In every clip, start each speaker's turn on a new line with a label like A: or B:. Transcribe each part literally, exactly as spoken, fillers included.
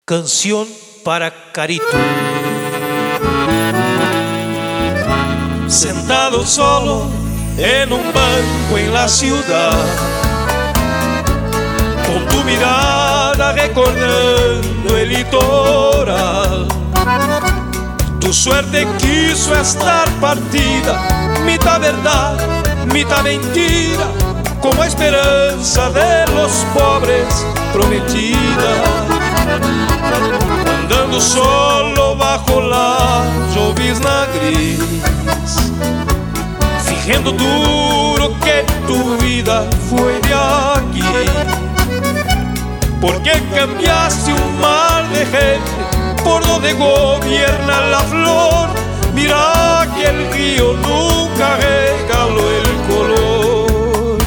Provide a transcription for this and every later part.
A: Canción para Carito. Sentado solo en un banco en la ciudad, con tu mirada recordando el litoral. Tu suerte quiso estar partida, mitad verdad, mitad mentira, como esperanza de los pobres prometida. Andando solo bajo la llovizna gris, fingiendo duro que tu vida fue de aquí. ¿Por qué cambiaste un mar de gente por donde gobierna la flor? Mira que el río nunca regaló el color.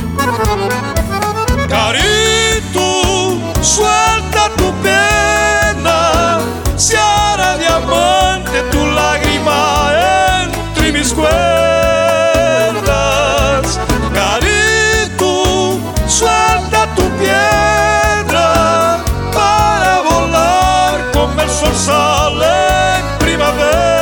A: Carito, suelta tu pena, se hará diamante tu lágrima entre mis cuerdas. Carito, suelta tu piedra para volar como el sol sale en primavera.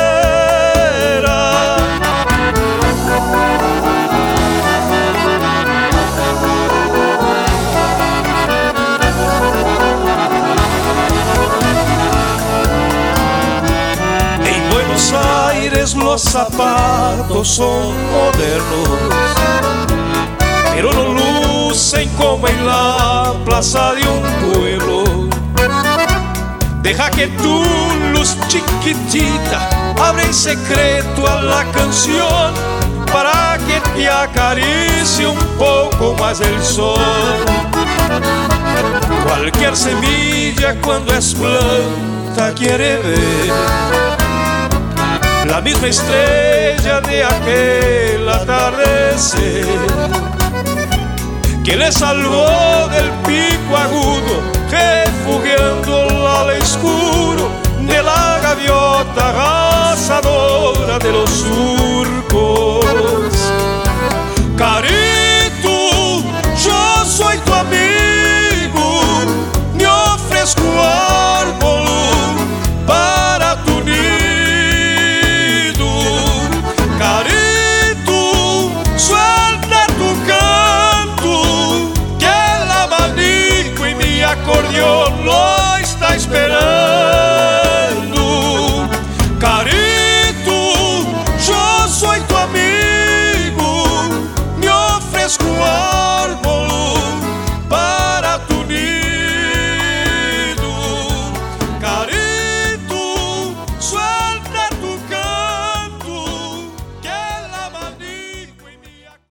A: Los zapatos son modernos, pero no lucen como en la plaza de un pueblo. Deja que tu luz chiquitita abra en secreto a la canción, para que te acaricie un poco más el sol. Cualquier semilla cuando es planta quiere ver la misma estrella de aquel atardecer, que le salvó del pico agudo refugiando